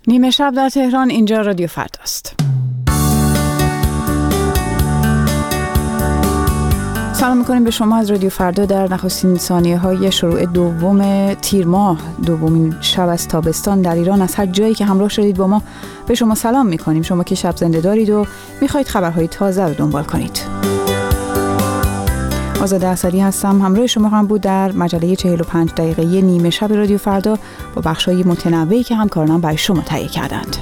نیمه شب در تهران، اینجا رادیو فرداست. سلام میکنیم به شما از رادیو فردا در نخستین ثانیه‌های شروع دوم تیر ماه، دومین شب از تابستان در ایران. از هر جایی که همراه شدید با ما به شما سلام میکنیم. شما که شب زنده دارید و میخواید خبرهای تازه رو دنبال کنید. آزاده اصلی هستم، همراه شما هم بود در مجله 45 دقیقه‌ای نیمه شب رادیو فردا با بخش‌های متنوعی که همکارانم برای شما تهیه کردند.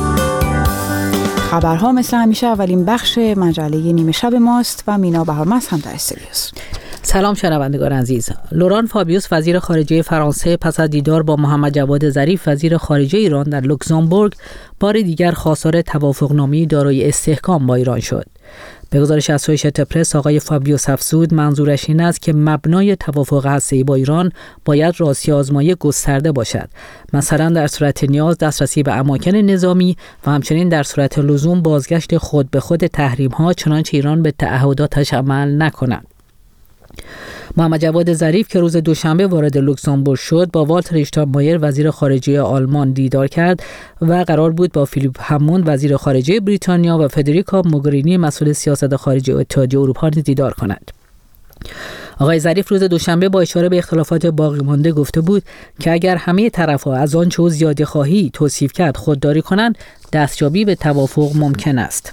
خبرها مثل همیشه اولین بخش مجله نیمه شب ماست و مینا بهارمس هم در استودیوست. سلام شنوندگان عزیز. لوران فابیوس وزیر خارجه فرانسه پس از دیدار با محمد جواد ظریف وزیر خارجه ایران در لوکزامبورگ بار دیگر خواستار توافقنامه‌ای دارای استحکام با ایران شد. به گزارش اسوشییتد پرس آقای فابیوس افزود منظورش این است که مبنای توافق هسته‌ای با ایران باید راستی آزمایی گسترده باشد، مثلا در صورت نیاز دسترسی به اماکن نظامی و همچنین در صورت لزوم بازگشت خود به خود تحریم‌ها چنانچه ایران به تعهداتش عمل نکند. محمد جواد ظریف که روز دوشنبه وارد لوکزامبورگ شد با والتر اشتاینمایر وزیر خارجه آلمان دیدار کرد و قرار بود با فیلیپ هموند وزیر خارجه بریتانیا و فدریکا موگرینی مسئول سیاست خارجه اتحادیه اروپا دیدار کند. آقای ظریف روز دوشنبه با اشاره به اختلافات باقی مانده گفته بود که اگر همه طرف‌ها از آنچه او زیاده‌خواهی توصیف کرد خودداری کنند، دستیابی به توافق ممکن است.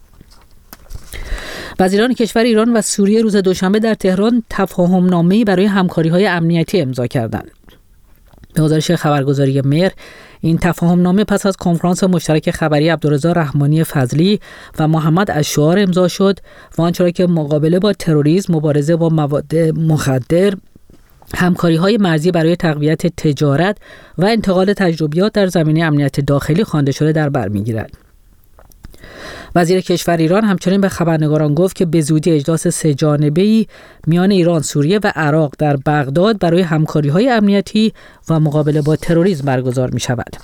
وزیران کشور ایران و سوریه روز دوشنبه در تهران تفاهم‌نامه‌ای برای همکاری‌های امنیتی امضا کردند. به گزارش خبرگزاری مهر، این تفاهم‌نامه پس از کنفرانس مشترک خبری عبدالرضا رحمانی فضلی و محمد الشعار امضا شد و آنچه که مقابله با تروریسم، مبارزه با مواد مخدر، همکاری‌های مرزی برای تقویت تجارت و انتقال تجربیات در زمینه امنیت داخلی خوانده شده در بر می‌گیرد. وزیر کشور ایران همچنین به خبرنگاران گفت که به زودی اجلاس سه‌جانبه‌ای میان ایران، سوریه و عراق در بغداد برای همکاری‌های امنیتی و مقابله با تروریسم برگزار می‌شود.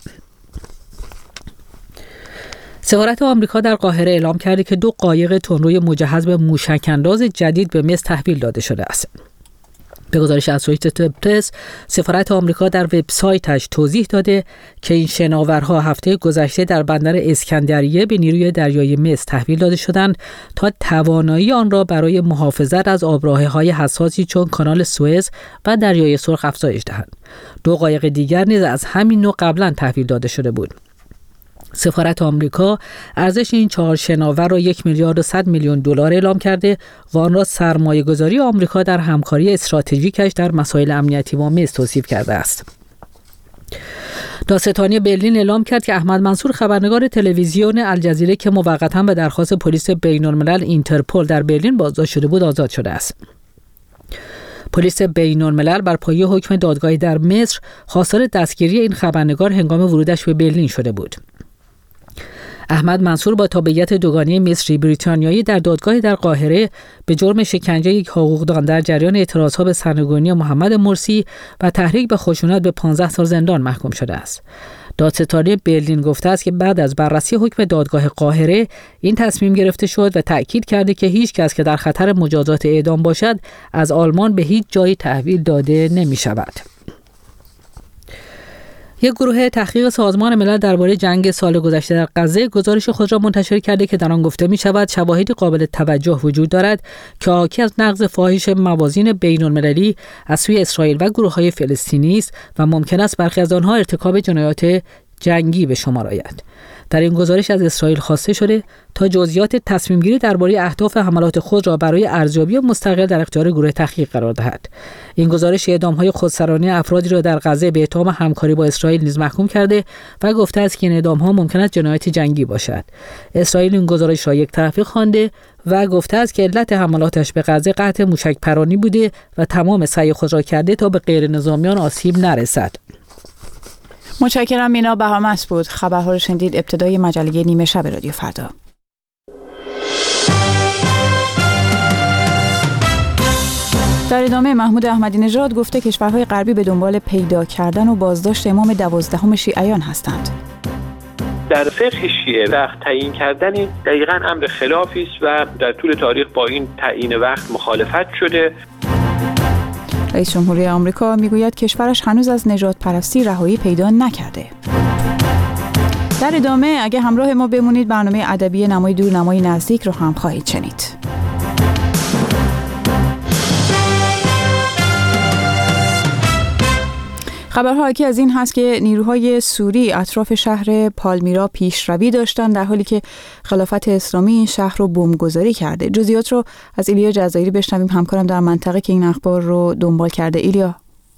سفارت آمریکا در قاهره اعلام کرده که 2 قایق تندروی مجهز به موشک‌انداز جدید به مصر تحویل داده شده است. به گزارش اسوشییتد پرس، سفارت آمریکا در وبسایتش توضیح داده که این شناورها هفته گذشته در بندر اسکندریه به نیروی دریایی مصر تحویل داده شدند تا توانایی آن را برای محافظت از آبراهه‌های حساسی چون کانال سوئز و دریای سرخ افزایش دهند. 2 قایق دیگر نیز از همین نوع قبلا تحویل داده شده بود. سفارت آمریکا ارزش این 4 شناور را 1 میلیارد و 100 میلیون دلار اعلام کرده و آن را سرمایه‌گذاری آمریکا در همکاری استراتژیکش در مسائل امنیتی با مصر توصیف کرده است. دادستانی برلین اعلام کرد که احمد منصور خبرنگار تلویزیون الجزیره که موقتا به درخواست پلیس بین‌الملل اینترپل در برلین بازداشت شده بود آزاد شده است. پلیس بین‌الملل بر پایه حکم دادگاهی در مصر خواستار دستگیری این خبرنگار هنگام ورودش به برلین شده بود. احمد منصور با تابعیت دوگانه مصری بریتانیایی در دادگاهی در قاهره به جرم شکنجه یک حقوقدان در جریان اعتراضها به سرنگونی محمد مرسی و تحریک به خشونت به 15 سال زندان محکوم شده است. دادستانی برلین گفته است که بعد از بررسی حکم دادگاه قاهره این تصمیم گرفته شد و تأکید کرده که هیچ کس که در خطر مجازات اعدام باشد از آلمان به هیچ جایی تحویل داده نمی شود. یک گروه تحقیق سازمان ملل درباره جنگ سال گذشته در غزه گزارش خود را منتشر کرده که در آن گفته می شود شواهدی قابل توجه وجود دارد که حاکی از نقض فاحش موازین بین‌المللی از سوی اسرائیل و گروه‌های فلسطینی است و ممکن است برخی از آنها ارتکاب جنایات جنگی به شمار آید. در این گزارش از اسرائیل خواسته شده تا جزئیات تصمیم‌گیری درباره اهداف حملات خود را برای ارزیابی مستقل در اختیار گروه تحقیق قرار دهد. این گزارش اعدام‌های خودسرانه افرادی را در غزه به اتهام همکاری با اسرائیل نیز محکوم کرده و گفته است که این اعدام‌ها ممکن است جنایت جنگی باشد. اسرائیل این گزارش را یک طرفه خوانده و گفته است که علت حملاتش به غزه قطع موشک‌پرانی بوده و تمام سعی خود را کرده تا به غیرنظامیان آسیب نرسد. متشکرم. مینا بهارمس بود. خبرها رو شنیدید. ابتدای مجله نیمه شب رادیو فردا. در ادامه محمود احمدی نژاد گفته کشورهای غربی به دنبال پیدا کردن و بازداشت امام 12 شیعیان هستند. در فقه شیعه وقت تعیین کردن دقیقاً امر خلافی است و در طول تاریخ با این تعیین وقت مخالفت شده. رئیس جمهوری آمریکا میگوید کشورش هنوز از نژادپرستی رهایی پیدا نکرده. در ادامه اگه همراه ما بمونید برنامه ادبی نمای دور نمای نزدیک رو هم خواهید شنید. خبرها حاکی از این هست که نیروهای سوری اطراف شهر پالمیرا پیشروی داشتند در حالی که خلافت اسلامی این شهر رو بمبگذاری کرده. جزئیات رو از ایلیا جزایری بشنویم، همکارم در منطقه که این اخبار رو دنبال کرده. ایلیا.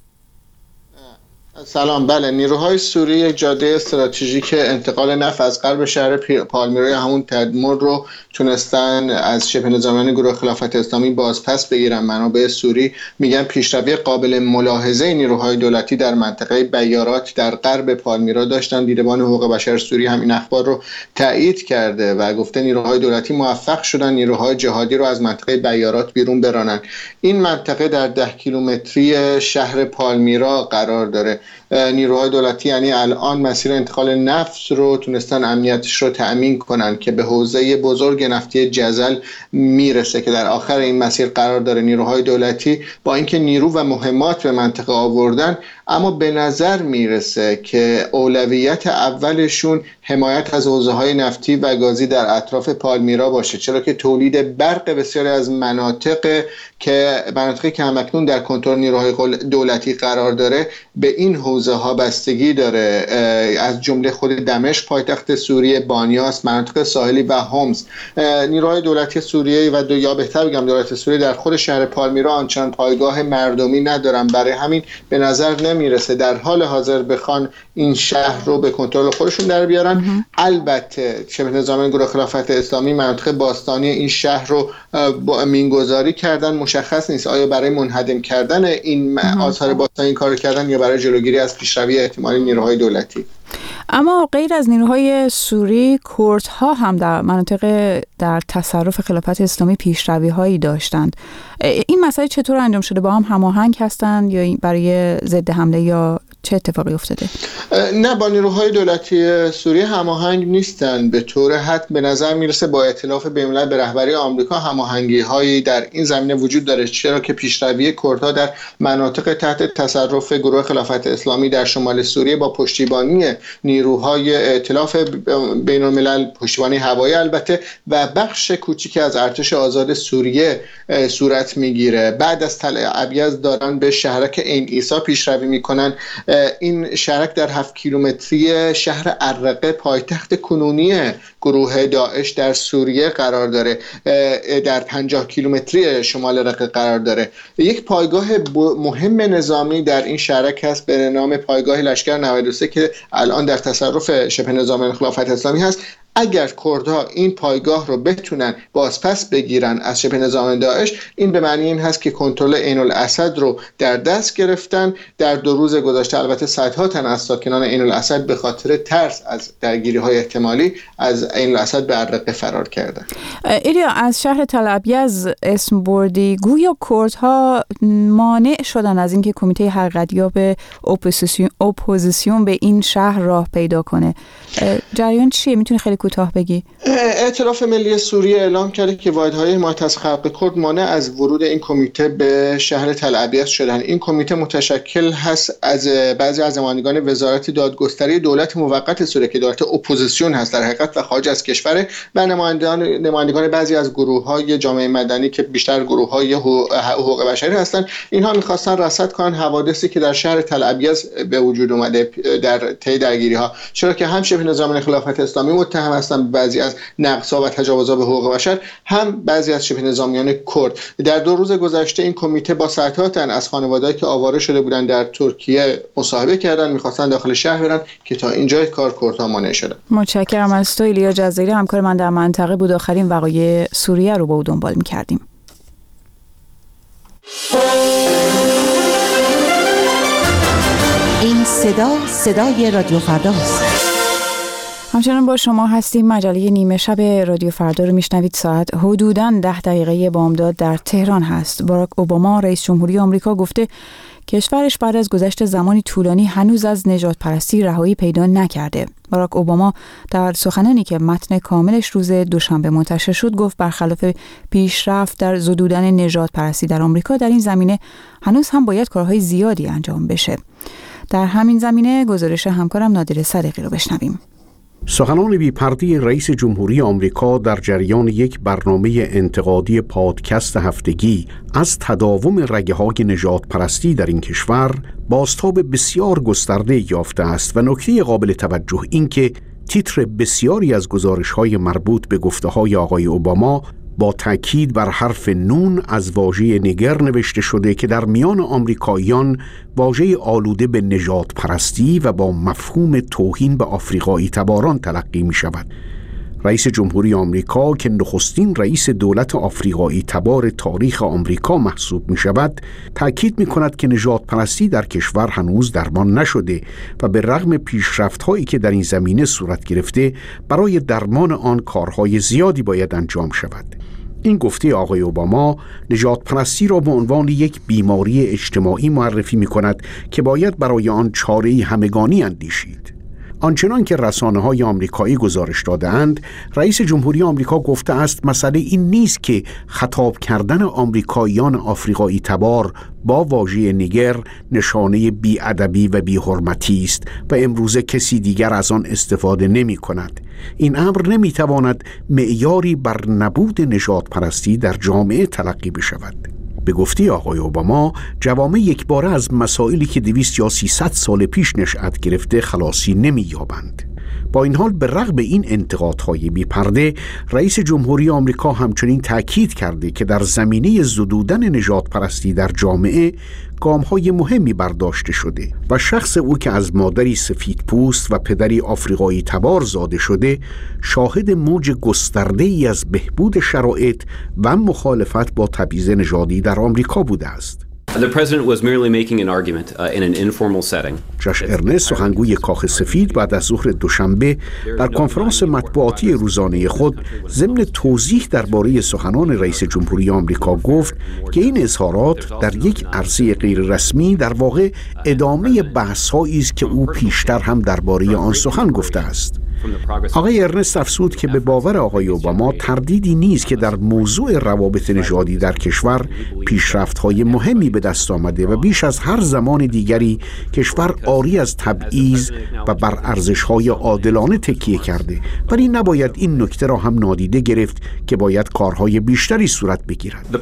سلام. بله، نیروهای سوری یک جاده استراتژیک انتقال نفت از غرب شهر پالمیرا همون تدمر رو تونستن از شبه نظامیان گروه خلافت اسلامی بازپس بگیرن. منابع سوری میگن پیشروی قابل ملاحظه نیروهای دولتی در منطقه بیارات در غرب پالمیرا داشتن. دیدبان حقوق بشر سوری هم این اخبار رو تایید کرده و گفته نیروهای دولتی موفق شدن نیروهای جهادی رو از منطقه بیارات بیرون برانن. این منطقه در 10 کیلومتری شهر پالمیرا قرار داره. نیروهای دولتی یعنی الان مسیر انتقال نفت رو تونستن امنیتش رو تأمین کنن که به حوزه بزرگ نفتی جزل میرسه که در آخر این مسیر قرار داره. نیروهای دولتی با اینکه نیرو و مهمات به منطقه آوردن، اما به نظر میرسه که اولویت اولشون حمایت از حوزه‌های نفتی و گازی در اطراف پالمیرا باشه، چرا که تولید برق بسیاری از مناطقی که همکنون در کنترل نیروهای دولتی قرار داره به این حوزه‌ها بستگی داره، از جمله خود دمشق پایتخت سوریه، بانیاس، مناطق ساحلی و حمص. نیروهای دولتی سوریه و یا بهتر بگم دولت سوریه در خود شهر پالمیرا آنچنان پایگاه مردمی ندارن، برای همین به نظر نمیرسه در حال حاضر بخوان این شهر رو به کنترل خودشون در بیارن. البته شبه نظامیان گروه خلافت اسلامی مناطق باستانی این شهر رو مینگذاری کردن. مشخص نیست آیا برای منهدم کردن این آثار باستانی این کارو کردن یا برای جلوگیری از پیشروی احتمالی نیروهای دولتی. اما غیر از نیروهای سوری، کردها هم در مناطق در تصرف خلافت اسلامی پیشروی هایی داشتند. این مسئله چطور انجام شده؟ با هم هماهنگ هستند یا برای ضد حمله یا چه اتفاقی افتاده؟ نه، با نیروهای دولتی سوریه هماهنگ نیستن. به طور حد به نظر میرسه با ائتلاف بین‌الملل به رهبری آمریکا هماهنگی هایی در این زمینه وجود داره، چرا که پیشروی کردها در مناطق تحت تصرف گروه خلافت اسلامی در شمال سوریه با پشتیبانی نیروهای ائتلاف بین‌الملل، پشتیبانی هوایی البته، و بخش کوچیکی از ارتش آزاد سوریه صورت میگیره. بعد از تل ابیض دارن به شهرک عین عیسی پیشروی میکنن. این شهرک در 7 کیلومتری شهر الرقه پایتخت کنونی گروه داعش در سوریه قرار داره، در 50 کیلومتری شمال رقه قرار داره. یک پایگاه مهم نظامی در این شهرک هست به نام پایگاه لشکر 93 که الان در تصرف شبه نظامیان خلافت اسلامی هست. اگر کردها این پایگاه رو بتونن بازپس بگیرن از شبه نظامیان داعش، این به معنی این هست که کنترل عین الاسد رو در دست گرفتن. در 2 روز گذشته البته صدها تن از ساکنان عین الاسد به خاطر ترس از درگیری‌های احتمالی از عین الاسد به الرقه فرار کردن. ایلیا، از شهر تل ابیض اسم بردی، گویا کردها مانع شدن از اینکه کمیته حقیقتیاب اپوزیسیون به این شهر راه پیدا کنه. جریان چیه؟ میتونی خیلی کوتاه بگی؟ ائتلاف ملی سوریه اعلام کرده که واحدهای حمایت از خلق کرد مانع از ورود این کمیته به شهر تل ابیض شدن. این کمیته متشکل هست از بعضی از نمایندگان وزارت دادگستری دولت موقت سوریه که دولت اپوزیسیون هست در حقیقت و خارج از کشور، و نمایندگان بعضی از گروه‌های جامعه مدنی که بیشتر گروه‌های حقوق بشری هستند. اینها می‌خواستن رصد کنن حوادثی که در شهر تل ابیض به وجود اومده در طی درگیری‌ها، چرا که هم شبه نظامیان خلافت اسلامی متهم هستند بعضی از نقض‌ها و تجاوزات به حقوق بشر، هم بعضی از شبه نظامیان کرد. در 2 روز گذشته این کمیته با صدها تن از خانواده‌ای که آواره شده بودند در ترکیه مصاحبه کردن، می‌خواستن داخل شهر برن که تا اینجای کار کردها مانع شدن. متشکرم از تو ایلیا جزایری، همکار من در منطقه بود. آخرین وقایع سوریه رو با او دنبال می‌کردیم. این صدای رادیو فرداست. همچنان با شما هستیم. مجله نیمه شب رادیو فردا رو میشنوید. ساعت حدوداً 10 دقیقه بامداد در تهران هست. باراک اوباما رئیس جمهوری آمریکا گفته کشورش بعد از گذشت زمانی طولانی هنوز از نژاد پرستی رهایی پیدا نکرده. باراک اوباما در سخنانی که متن کاملش روز دوشنبه منتشر شد گفت برخلاف پیشرفت در زدودن نژاد پرستی در آمریکا، در این زمینه هنوز هم باید کارهای زیادی انجام بشه. در همین زمینه گزارش همکارم نادر صدیقی رو بشنویم. سخنان بی‌پرده رئیس جمهوری آمریکا در جریان یک برنامه انتقادی پادکست هفتگی از تداوم رگه‌های نژادپرستی در این کشور بازتاب بسیار گسترده یافته است و نکته قابل توجه این که تیتر بسیاری از گزارش‌های مربوط به گفته‌های آقای اوباما با تأکید بر حرف نون از واژه نیگر نوشته شده که در میان آمریکاییان واژه آلوده به نژادپرستی و با مفهوم توهین به آفریقایی تباران تلقی می شود. رئیس جمهوری آمریکا که نخستین رئیس دولت آفریقایی تبار تاریخ آمریکا محسوب می شود، تأکید می کند که نژادپرستی در کشور هنوز درمان نشده و به رغم پیشرفت‌هایی که در این زمینه صورت گرفته، برای درمان آن کارهای زیادی باید انجام شود. این گفته آقای اوباما نژادپرستی را به عنوان یک بیماری اجتماعی معرفی می کند که باید برای آن چاره‌ای همگانی اندیشید. آنچنان که رسانه‌های آمریکایی گزارش داده‌اند، رئیس جمهوری آمریکا گفته است مسئله این نیست که خطاب کردن آمریکاییان آفریقایی تبار با واژه نیگر نشانه بی‌ادبی و بی‌حرمتی است و امروزه کسی دیگر از آن استفاده نمی‌کند. این امر نمی‌تواند معیاری بر نبود نژادپرستی در جامعه تلقی بشود. به گفته آقای اوباما، جوامع یکباره از مسائلی که 200 یا 300 سال پیش نشأت گرفته خلاصی نمی‌یابند. با این حال به رغم این انتقادهای بی‌پرده، رئیس جمهوری آمریکا همچنین تأکید کرده که در زمینه زدودن نژادپرستی در جامعه گام‌های مهمی برداشته شده و شخص او که از مادری سفیدپوست و پدری آفریقایی تبار زاده شده، شاهد موج گسترده‌ای از بهبود شرایط و مخالفت با تبعیض نژادی در آمریکا بوده است. The president was merely making an argument in an informal setting. جاش ارنست، سخنگوی کاخ سفید، بعد از ظهر دوشنبه در کنفرانس مطبوعاتی روزانه خود ضمن توضیح درباره سخنان رئیس جمهوری آمریکا گفت که این اظهارات در یک عرصه غیر رسمی در واقع ادامه بحث‌هایی است که او پیشتر هم درباره آن سخن گفته است. آقای ارنست افزود که به باور آقای اوباما تردیدی نیست که در موضوع روابط نژادی در کشور پیشرفت‌های مهمی به دست آمده و بیش از هر زمان دیگری کشور عاری از تبعیض و بر ارزش‌های عادلانه تکیه کرده، ولی نباید این نکته را هم نادیده گرفت که باید کارهای بیشتری صورت بگیرد.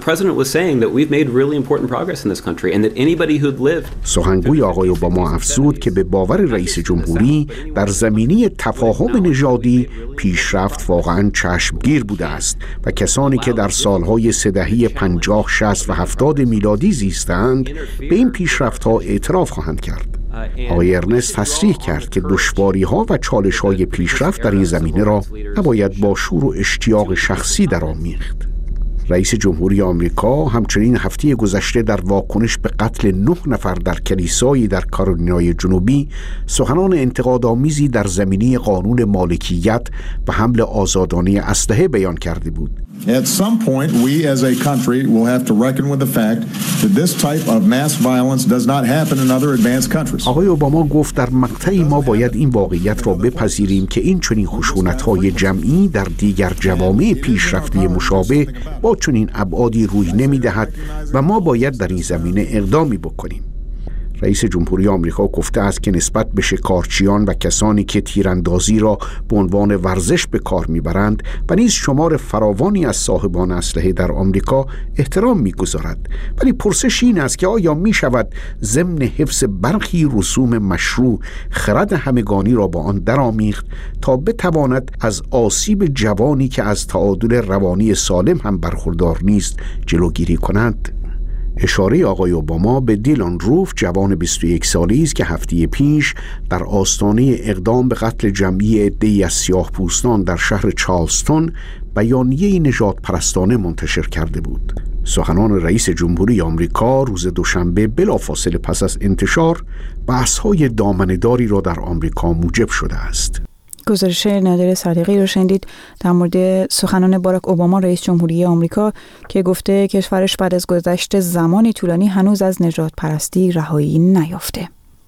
سخنگوی آقای اوباما افزود که به باور رئیس جمهوری در زمینه تفاهم نژادی پیشرفت واقعاً چشمگیر بوده است و کسانی که در سالهای 30 50 60 و 70 میلادی زیستند به این پیشرفت‌ها اعتراف خواهند کرد. آقای ارنست تصریح کرد که دشواری‌ها و چالش‌های پیشرفت در این زمینه را نباید با شور و اشتیاق شخصی درآمیخت. رئیس جمهوری آمریکا همچنین هفته گذشته در واکنش به قتل 9 نفر در کلیسایی در کارولینای جنوبی سخنان انتقادآمیزی در زمینه قانون مالکیت و حمل آزادانه اسلحه بیان کرده بود. At some point, we as a country will have to reckon with the fact that this type of mass violence does not happen in other advanced countries. آقای اوباما گفت در مقطعی ما باید این واقعیت را بپذیریم که این چنین خشونت‌های جمعی در دیگر جوامع پیشرفته مشابه با چنین ابعادی روی نمی‌دهد و ما باید در این زمینه اقدامی بکنیم. رئیس جمهوری آمریکا گفته است که نسبت به شکارچیان و کسانی که تیراندازی را به عنوان ورزش به کار میبرند و نیز شمار فراوانی از صاحبان اسلحه در آمریکا احترام میگذارد، ولی پرسش این است که آیا میشود ضمن حفظ برخی رسوم مشروع خرد همگانی را با آن درآمیخت تا بتواند از آسیب جوانی که از تعادل روانی سالم هم برخوردار نیست جلوگیری کند؟ اشاره آقای اوباما به دیلان روف، جوان 21 سالی است که هفته پیش در آستانه اقدام به قتل جمعی عده‌ای از سیاه‌پوستان در شهر چارلستون بیانیه نژادپرستانه منتشر کرده بود. سخنان رئیس جمهوری آمریکا روز دوشنبه بلافاصله پس از انتشار بحث‌های دامنه‌داری را در آمریکا موجب شده است. گزارش نادر صادقی رو شنیدید در مورد سخنان باراک اوباما رئیس جمهوری آمریکا که گفته کشورش بعد از گذشت زمانی طولانی هنوز از نژادپرستی رهایی نیافته.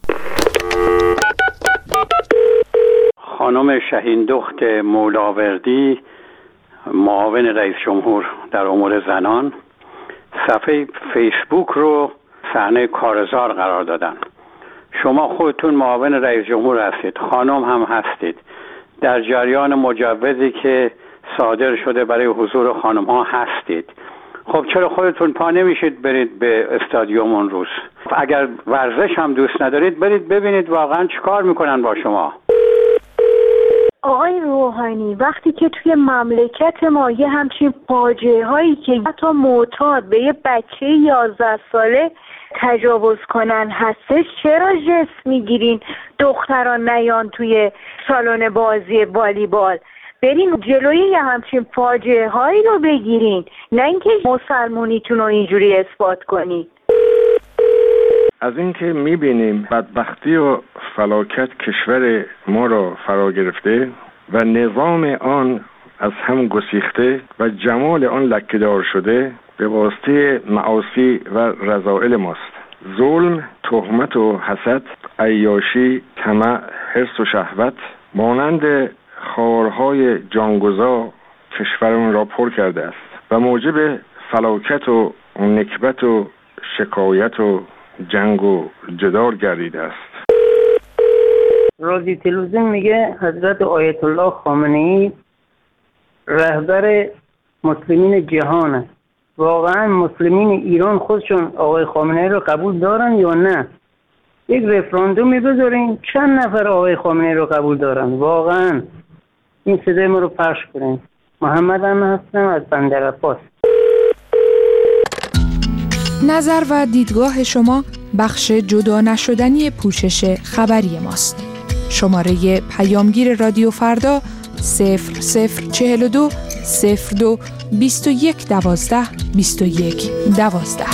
خانم شهین دخت مولاوردی، معاون رئیس جمهور در امور زنان، صفحه فیسبوک رو صحنه کارزار قرار دادن. شما خودتون معاون رئیس جمهور هستید، خانم هم هستید، در جریان مجوزی که صادر شده برای حضور خانم ها هستید. خب چرا خودتون پا نمیشید برید به استادیوم اون روز؟ اگر ورزش هم دوست ندارید برید ببینید واقعا چیکار میکنن با شما. آقای روحانی، وقتی که توی مملکت ما یه همچین فاجعه هایی که حتی معتاد به یه بچه 11 ساله تجاوز کنن هستش، چرا جست میگیرین دختران نیان توی سالن بازی والیبال؟ برین جلوی یه همچین فاجعه هایی رو بگیرین، نه اینکه مسلمونیتون رو اینجوری اثبات کنین. از اینکه میبینیم بدبختی و فلاکت کشور ما را فرا گرفته و نظام آن از هم گسیخته و جمال آن لکه‌دار شده به واسطه معاصی و رذائل ماست. ظلم، تهمت و حسد، عیاشی، طمع، حرص و شهوت مانند خارهای جانگزا کشورمان را پر کرده است و موجب فلاکت و نکبت و شکایت و جنگ و جدال گردیده است. رادیو تلویزیون میگه حضرت آیت الله خامنه‌ای رهبر مسلمین جهان است. واقعا مسلمین ایران خودشون آقای خامنه‌ای رو قبول دارن یا نه؟ یک رفراندومی بذارین چند نفر آقای خامنه‌ای رو قبول دارن. واقعا این صدای ما رو پخش کنین. محمد هم هستم از بندرعباس. نظر و دیدگاه شما بخش جدا نشدنی پوشش خبری ماست. شماره پیامگیر رادیو فردا 0042 02 21 12 21 12.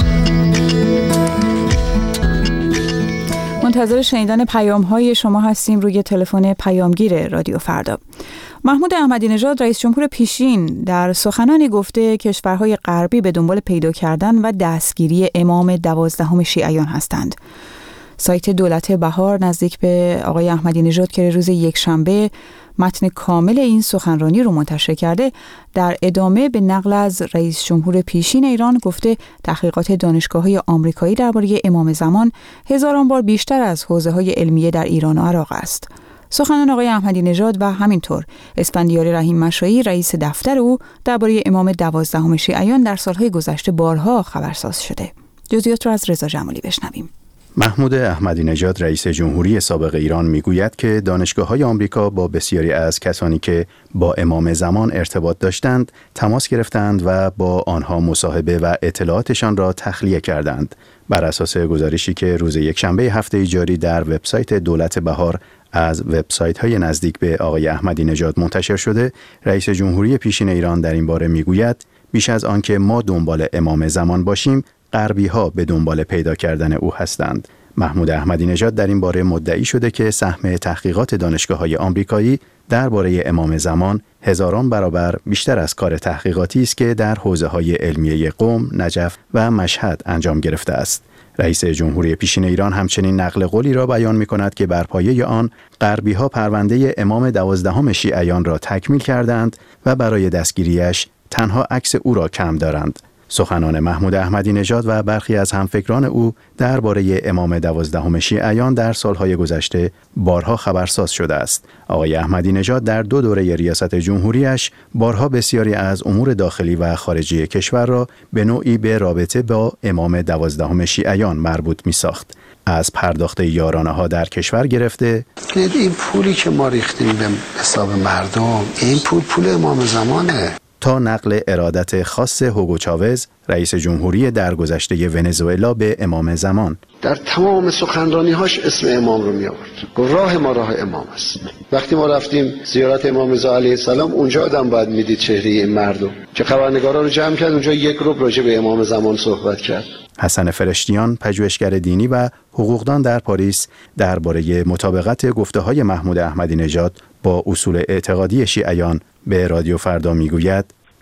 منتظر شنیدن پیام‌های شما هستیم روی تلفن پیامگیر رادیو فردا. محمود احمدی نژاد رئیس جمهور پیشین در سخنانی گفته کشورهای غربی به دنبال پیدا کردن و دستگیری امام 12 شیعیان هستند. سایت دولت بهار نزدیک به آقای احمدی نژاد که روز یکشنبه متن کامل این سخنرانی رو منتشر کرده، در ادامه به نقل از رئیس جمهور پیشین ایران گفته تحقیقات دانشگاه‌های آمریکایی درباره امام زمان هزاران بار بیشتر از حوزه‌های علمیه در ایران و عراق است. سخنان آقای احمدی نژاد و همینطور اسفندیار رحیم مشایی رئیس دفتر او درباره امام 12 شیعیان در سالهای گذشته بارها خبرساز شده. جزئیات را از رضا جمالی بشنویم. محمود احمدی نژاد رئیس جمهوری سابق ایران میگوید که دانشگاه‌های آمریکا با بسیاری از کسانی که با امام زمان ارتباط داشتند تماس گرفتند و با آنها مصاحبه و اطلاعاتشان را تخلیه کردند. بر اساس گزارشی که روز یکشنبه هفته جاری در وبسایت دولت بهار از وبسایت‌های نزدیک به آقای احمدی نژاد منتشر شده، رئیس جمهوری پیشین ایران در این باره میگوید بیش از آن که ما دنبال امام زمان باشیم، غربی‌ها به دنبال پیدا کردن او هستند. محمود احمدی نژاد در این باره مدعی شده که سهم تحقیقات دانشگاه‌های آمریکایی درباره امام زمان هزاران برابر بیشتر از کار تحقیقاتی است که در حوزه‌های علمیه قم، نجف و مشهد انجام گرفته است. رئیس جمهوری پیشین ایران همچنین نقل قولی را بیان می‌کند که بر پایه آن غربی‌ها پرونده امام 12 شیعیان را تکمیل کردند و برای دستگیریش تنها عکس او را کم دارند. سخنان محمود احمدی نژاد و برخی از همفکران او درباره امام 12 شیعیان در سالهای گذشته بارها خبرساز شده است. آقای احمدی نژاد در 2 دوره ریاست جمهوریش بارها بسیاری از امور داخلی و خارجی کشور را به نوعی به رابطه با امام 12 شیعیان مربوط می‌ساخت. از پرداخت یارانه‌ها در کشور گرفته این پولی که ما ریختیم به حساب مردم، این پول امام زمانه، تا نقل ارادت خاص هوگو چاوز رئیس جمهوری درگذشته ونزوئلا به امام زمان. در تمام سخنرانی‌هاش اسم امام رو می‌آورد. گفت راه ما راه امام است. وقتی ما رفتیم زیارت امام رضا علیه السلام، اونجا آدم باید میدید چهره این مردم که خبرنگارا رو جمع کرد، اونجا یک ربع راجع به امام زمان صحبت کرد. حسن فرشتیان، پژوهشگر دینی و حقوقدان در پاریس، درباره مطابقت گفته‌های محمود احمدی نژاد با اصول اعتقادی شیعیان به رادیو فردا میگوید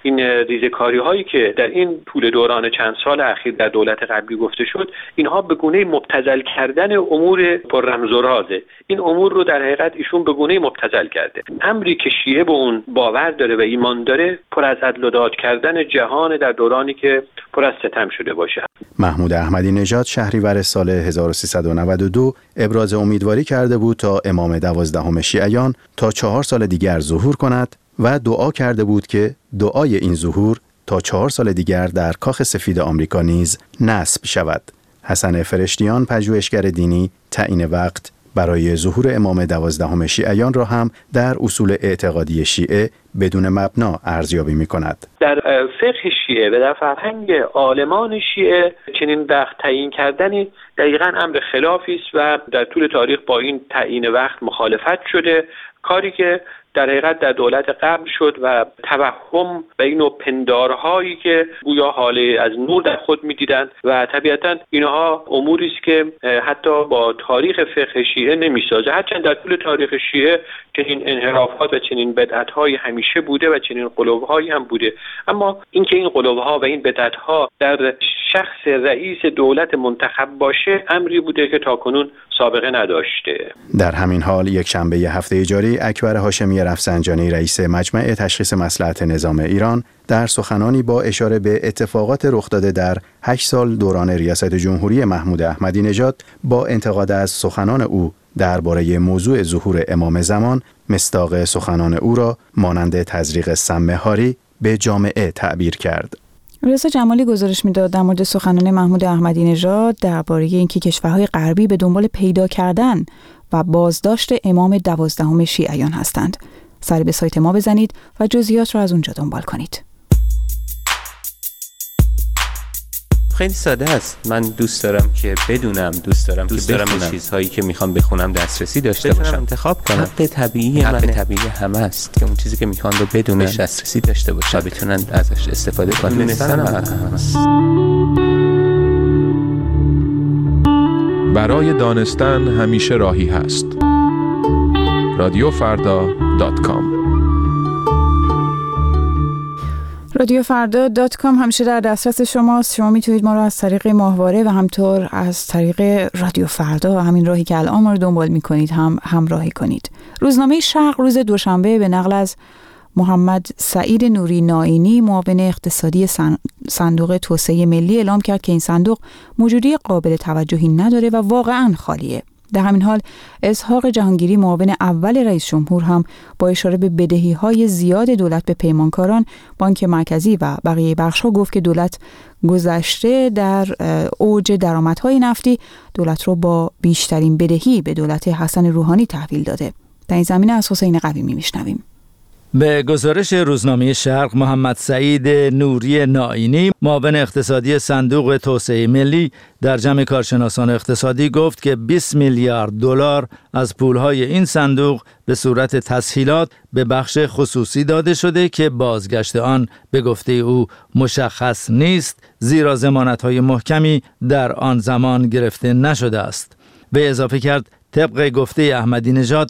این ریزه‌کاری هایی که در این طول دوران چند سال اخیر در دولت قبلی گفته شد، اینها به گونه مبتذل کردن امور پر رمز و رازه. این امور رو در حقیقت ایشون به گونه مبتذل کرده. امری که شیعه به اون باور داره و ایمان داره، پر از عدل و داد کردن جهان در دورانی که پر از ستم شده باشه. محمود احمدی نژاد شهریور سال 1392 ابراز امیدواری کرده بود تا امام 12 شیعیان تا 4 سال دیگر ظهور کند و دعا کرده بود که دعای این ظهور تا 4 سال دیگر در کاخ سفید آمریکا نیز نصب شود. حسن فرشتیان، پژوهشگر دینی، تعیین وقت برای ظهور امام 12 شیعیان را هم در اصول اعتقادی شیعه بدون مبنا ارزیابی می‌کند. در فقه شیعه و در فرهنگ عالمان شیعه چنین وقت تعیین کردنی دقیقاً امر خلافی است و در طول تاریخ با این تعیین وقت مخالفت شده، کاری که در حقیقت در دولت قبل شد و توهم و این نوع پندارهایی که گویا حاله از نور در خود می‌دیدند و طبیعتاً اینها اموری است که حتی با تاریخ فقه شیعه نمی‌سازه. هرچند در طول تاریخ شیعه چنین انحرافات و چنین بدعت‌هایی همیشه بوده و چنین قلوب‌هایی هم بوده، اما اینکه این قلوب‌ها و این بدعت‌ها در شخص رئیس دولت منتخب باشه امری بوده که تاکنون سابقه نداشته. در همین حال یک شنبه هفته جاری اکبر هاشمی رفسنجانی رئیس مجمع تشخیص مصلحت نظام ایران در سخنانی با اشاره به اتفاقات رخ داده در 8 سال دوران ریاست جمهوری محمود احمدی نژاد با انتقاد از سخنان او درباره موضوع ظهور امام زمان مصداق سخنان او را مانند تزریق سم هاری به جامعه تعبیر کرد. رضا جمالی گزارش می‌داد در مورد سخنان محمود احمدی نژاد درباره اینکه کشورهای غربی به دنبال پیدا کردن و بازداشت امام 12 شیعیان هستند. سری به سایت ما بزنید و جزئیات را از اونجا دنبال کنید. خیلی ساده است. من دوست دارم که بدونم، دوست دارم به چیزهایی که میخوام بخونم دسترسی داشته باشم، انتخاب کنم. حق طبیعی همه است که اون چیزی که میخوان رو بدونن، دسترسی داشته باشن و بتونن ازش استفاده کنن. دونستن است. برای دانستن همیشه راهی هست. رادیوفردا.com رادیوفردا.com همیشه در دسترس شماست. شما میتونید ما رو از طریق ماهواره و همطور از طریق رادیو فردا و همین راهی که الان ما رو دنبال میکنید هم همراهی کنید. روزنامه شرق روز دوشنبه به نقل از محمد سعید نوری نائینی معاون اقتصادی صندوق توسعه ملی اعلام کرد که این صندوق موجودی قابل توجهی نداره و واقعاً خالیه. در همین حال اسحاق جهانگیری معاون اول رئیس جمهور هم با اشاره به بدهی‌های زیاد دولت به پیمانکاران، بانک مرکزی و بقیه بخش‌ها گفت که دولت گذشته در اوج درآمدهای نفتی دولت رو با بیشترین بدهی به دولت حسن روحانی تحویل داده. در این زمینه از حسین قویمی میشنویم. به گزارش روزنامه شرق، محمد سعید نوری نائینی معاون اقتصادی صندوق توسعه ملی در جمع کارشناسان اقتصادی گفت که 20 میلیارد دلار از پولهای این صندوق به صورت تسهیلات به بخش خصوصی داده شده که بازگشت آن به گفته او مشخص نیست، زیرا ضمانت‌های محکمی در آن زمان گرفته نشده است. به اضافه کرد طبق گفته احمدی نژاد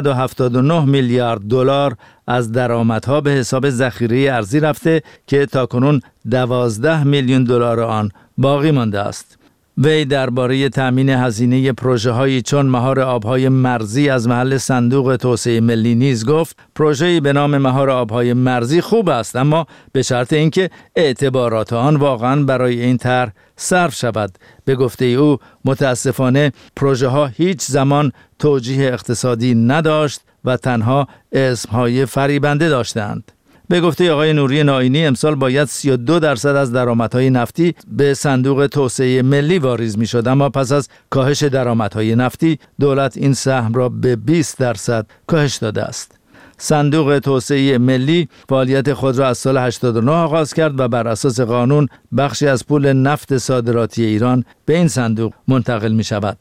179 میلیارد دلار از درآمدها به حساب ذخیره ارزی رفته که تاکنون 12 میلیون دلار آن باقی مانده است. وی درباره تامین هزینه پروژه‌هایی چون مهار آبهای مرزی از محل صندوق توسعه ملی نیز گفت پروژه‌ای به نام مهار آبهای مرزی خوب است، اما به شرط اینکه اعتبارات آن واقعاً برای این طرح صرف شود. به گفته او متاسفانه پروژه‌ها هیچ زمان توجیه اقتصادی نداشت و تنها اسمهای فریبنده داشتند. به گفته آقای نوری نائینی امسال باید 32% از درآمدهای نفتی به صندوق توسعه ملی واریز می‌شد، اما پس از کاهش درآمدهای نفتی دولت این سهم را به 20% کاهش داده است. صندوق توسعه ملی فعالیت خود را از سال 89 آغاز کرد و بر اساس قانون بخشی از پول نفت صادراتی ایران به این صندوق منتقل می شود.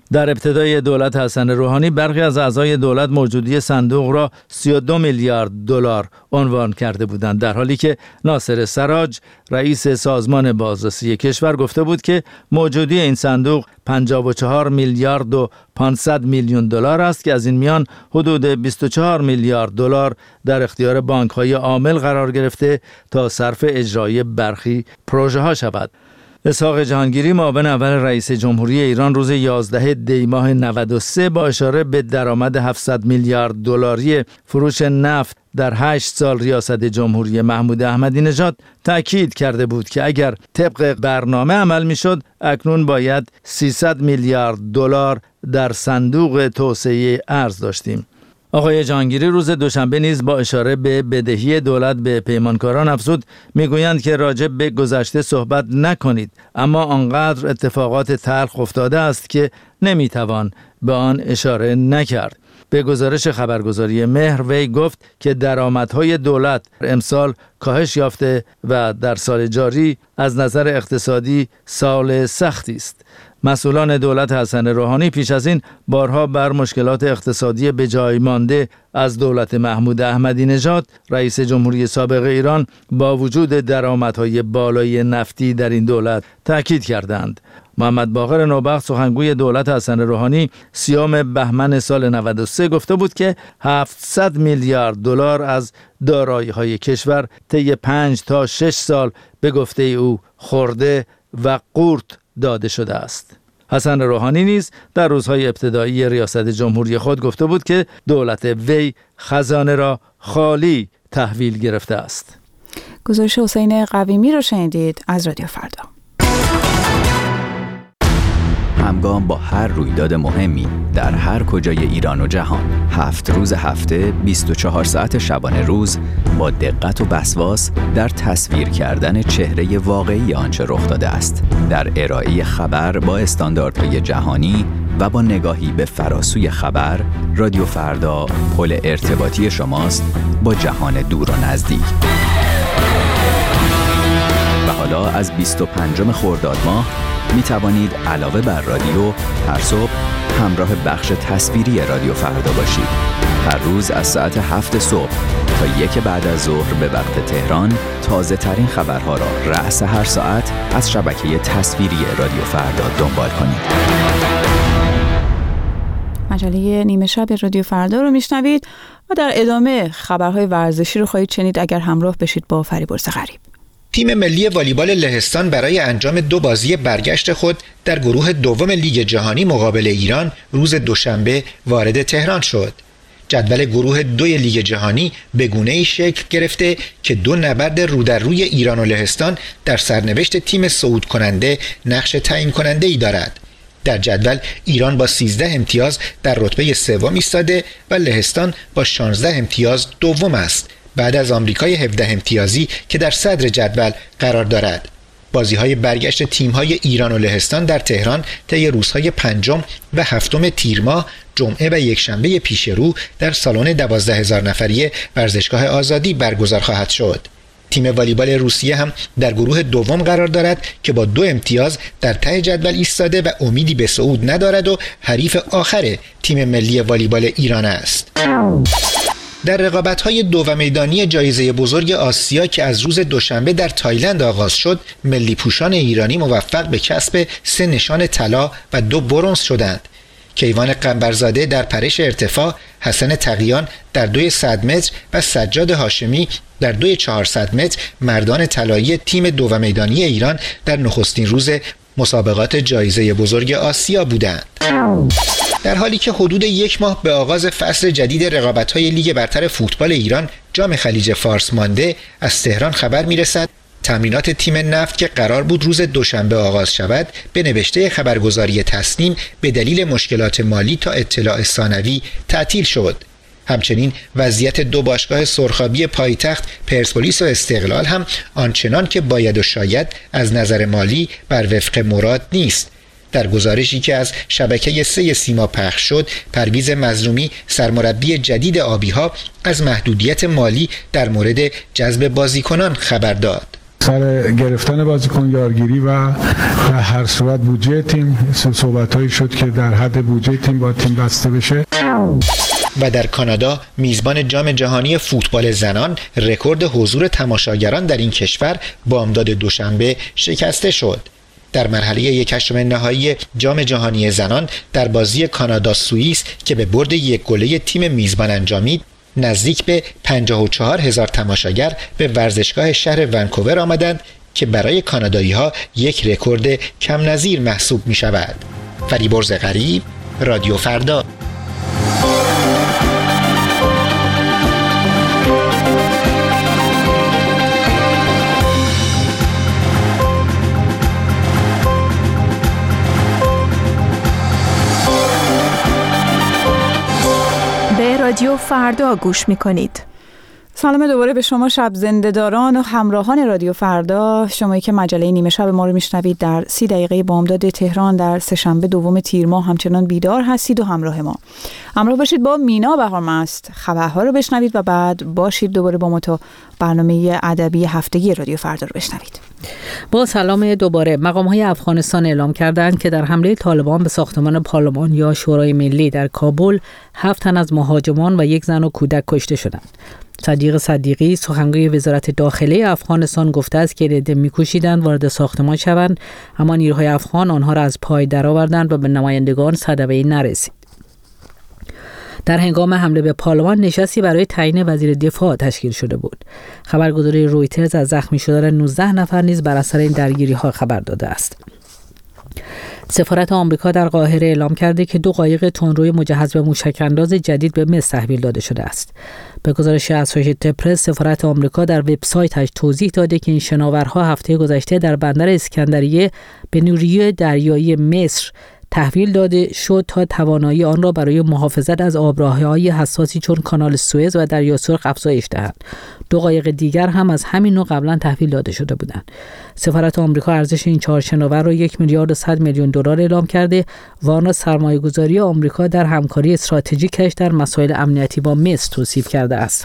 در ابتدای دولت حسن روحانی برخی از اعضای دولت موجودی صندوق را 32 میلیارد دلار عنوان کرده بودند، در حالی که ناصر سراج رئیس سازمان بازرسی کشور گفته بود که موجودی این صندوق 54 میلیارد و 500 میلیون دلار است که از این میان حدود 24 میلیارد دلار در اختیار بانک‌های عامل قرار گرفته تا صرف اجرای برخی پروژه ها شود. اسحاق جهانگیری معاون اول رئیس جمهوری ایران روز 11 دی ماه 93 با اشاره به درآمد 700 میلیارد دلاری فروش نفت در 8 سال ریاست جمهوری محمود احمدی نژاد تأکید کرده بود که اگر طبق برنامه عمل میشد اکنون باید 300 میلیارد دلار در صندوق توسعه ارز داشتیم. آقای جهانگیری روز دوشنبه نیز با اشاره به بدهی دولت به پیمانکاران افزود میگویند که راجع به گذشته صحبت نکنید، اما آنقدر اتفاقات تلخ افتاده است که نمیتوان به آن اشاره نکرد. به گزارش خبرگزاری مهر وی گفت که درآمدهای دولت امسال کاهش یافته و در سال جاری از نظر اقتصادی سال سختی است. مسئولان دولت حسن روحانی پیش از این بارها بر مشکلات اقتصادی به جای مانده از دولت محمود احمدی نژاد رئیس جمهوری سابق ایران با وجود درآمدهای بالای نفتی در این دولت تاکید کردند. محمد باقر نوبخت سخنگوی دولت حسن روحانی 30 بهمن سال 93 گفته بود که 700 میلیارد دلار از دارایی‌های کشور طی 5 تا 6 سال به گفته او خورده و قورت داده شده است. حسن روحانی نیز در روزهای ابتدایی ریاست جمهوری خود گفته بود که دولت وی خزانه را خالی تحویل گرفته است. گزارش حسین قویمی رو شنیدید از رادیو فردا. همگام با هر رویداد مهمی در هر کجای ایران و جهان 7 روز هفته 24 ساعت شبانه روز با دقت و وسواس در تصویر کردن چهره واقعی آنچه رخ داده است، در ارائه خبر با استانداردهای جهانی و با نگاهی به فراسوی خبر. رادیو فردا پل ارتباطی شماست با جهان دور و نزدیک. و حالا از 25 خرداد ماه می توانید علاوه بر رادیو هر صبح همراه بخش تصویری رادیو فردا باشید. هر روز از ساعت 7 صبح تا 1 بعد از ظهر به وقت تهران تازه ترین خبرها را رأس هر ساعت از شبکه تصویری رادیو فردا دنبال کنید. مجله نیمه شب رادیو فردا رو میشنوید و در ادامه خبرهای ورزشی رو خواهید شنید اگر همراه بشید با فریبرز غریب. تیم ملی والیبال لهستان برای انجام 2 بازی برگشت خود در گروه دوم لیگ جهانی مقابل ایران روز دوشنبه وارد تهران شد. جدول گروه 2 لیگ جهانی به گونه‌ای شکل گرفته که 2 نبرد رو در روی ایران و لهستان در سرنوشت تیم صعود کننده نقش تعیین کننده‌ای دارد. در جدول ایران با 13 امتیاز در رتبه سوم ایستاده و لهستان با 16 امتیاز دوم است، بعد از آمریکای 17 امتیازی که در صدر جدول قرار دارد. بازی‌های برگشت تیم‌های ایران و لهستان در تهران طی روزهای 5 و 7 تیر ماه جمعه و یکشنبه پیش رو در سالن 12,000 نفری ورزشگاه آزادی برگزار خواهد شد. تیم والیبال روسیه هم در گروه دوم قرار دارد که با 2 امتیاز در ته جدول ایستاده و امیدی به صعود ندارد و حریف آخر تیم ملی والیبال ایران است. در رقابت‌های 2 میدانی جایزه بزرگ آسیا که از روز دوشنبه در تایلند آغاز شد، ملی پوشان ایرانی موفق به کسب 3 نشان طلا و 2 برنز شدند. کیوان قنبرزاده در پرش ارتفاع، حسن تقیان در 2 100 متر و سجاد هاشمی در 2 400 متر مردان طلایی تیم 2 میدانی ایران در نخستین روز مسابقات جایزه بزرگ آسیا بودند. در حالی که حدود 1 ماه به آغاز فصل جدید رقابت‌های لیگ برتر فوتبال ایران جام خلیج فارس مانده، از تهران خبر می‌رسد تمرینات تیم نفت که قرار بود روز دوشنبه آغاز شود به نوشته خبرگزاری تصنیم به دلیل مشکلات مالی تا اطلاع ثانوی تعطیل شد. همچنین وضعیت 2 باشگاه سرخابی پایتخت پرسپولیس و استقلال هم آنچنان که باید و شاید از نظر مالی بر وفق مراد نیست. در گزارشی که از شبکه 3 سیما پخش شد، پرویز مظلومی سرمربی جدید آبی‌ها از محدودیت مالی در مورد جذب بازیکنان خبر داد. سر گرفتن بازیکن یارگیری و در هر صورت بودجه تیم صحبت‌هایی شد که در حد بودجه تیم با تیم بسته بشه. و در کانادا میزبان جام جهانی فوتبال زنان رکورد حضور تماشاگران در این کشور بامداد دوشنبه شکسته شد. در مرحله 1/8 نهایی جام جهانی زنان در بازی کانادا سوئیس که به برد 1-0 تیم میزبان انجامید، نزدیک به 54,000 تماشاگر به ورزشگاه شهر ونکوور آمدند که برای کانادایی‌ها یک رکورد کم نظیر محسوب می شود. فریبرز غریب، رادیو فردا. رادیو فردا گوش می‌کنید. سلام دوباره به شما شب زنده‌داران و همراهان رادیو فردا. شمایی که مجله نیمه شب ما رو میشنوید در 30 دقیقه بامداد تهران در سه‌شنبه دوم تیر ماه همچنان بیدار هستید و همراه ما. همراه باشید با مینا بهارمست. خبرها رو بشنوید و بعد باشید دوباره با ما تا برنامه ادبی هفتگی رادیو فردا رو بشنوید. با سلام دوباره. مقام‌های افغانستان اعلام کردند که در حمله طالبان به ساختمان پارلمان یا شورای ملی در کابل 7 تن از مهاجمان و 1 زن و کودک کشته شدند. صدیق صدیقی سخنگوی وزارت داخلی افغانستان گفته است که عده می‌کوشیدند وارد ساختمان شوند، اما نیروهای افغان آنها را از پای درآوردند و به نمایندگان صدمه‌ای نرسید. در هنگام حمله به پارلمان نشستی برای تعیین وزیر دفاع تشکیل شده بود. خبرگزاری رویترز از زخمی شدن 19 نفر نیز بر اثر این درگیری‌ها خبر داده است. سفارت آمریکا در قاهره اعلام کرده که 2 قایق تندروی مجهز به موشک‌انداز جدید به مصر تحویل داده شده است. به گزارش اسوشییتد پرس، سفارت آمریکا در وبسایتش توضیح داده که این شناورها هفته گذشته در بندر اسکندریه به نیروی دریایی مصر تحویل داده شد تا توانایی آن را برای محافظت از آبراههای حساسی چون کانال سوئز و دریا سرخ افزایش دهند. 2 قایق دیگر هم از همین نوع قبلا تحویل داده شده بودند. سفارت آمریکا ارزش این 4 شناور را 1,100,000,000 اعلام کرده و آن را سرمایه‌گذاری آمریکا در همکاری استراتژیکش در مسائل امنیتی با مصر توصیف کرده است.